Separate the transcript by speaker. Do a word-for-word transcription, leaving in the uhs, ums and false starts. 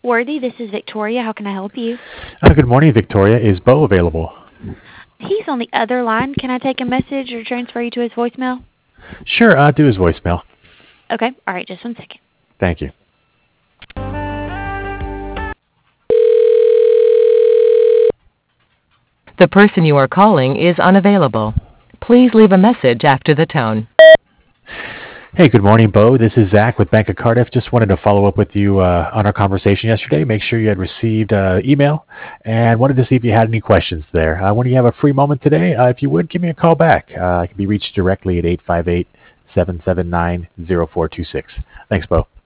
Speaker 1: Worthy, this is Victoria. How can I help you?
Speaker 2: Uh, good morning, Victoria. Is Bo available?
Speaker 1: He's on the other line. Can I take a message or transfer you to his voicemail?
Speaker 2: Sure, uh, do his voicemail.
Speaker 1: Okay. All right. Just one second.
Speaker 2: Thank you.
Speaker 3: The person you are calling is unavailable. Please leave a message after the tone.
Speaker 2: Hey, good morning, Bo. This is Zach with Bank of Cardiff. Just wanted to follow up with you uh, on our conversation yesterday. Make sure you had received uh, email and wanted to see if you had any questions there. Uh, when you have a free moment today, uh, if you would, give me a call back. Uh, I can be reached directly at eight five eight, seven seven nine, zero four two six. Thanks, Bo.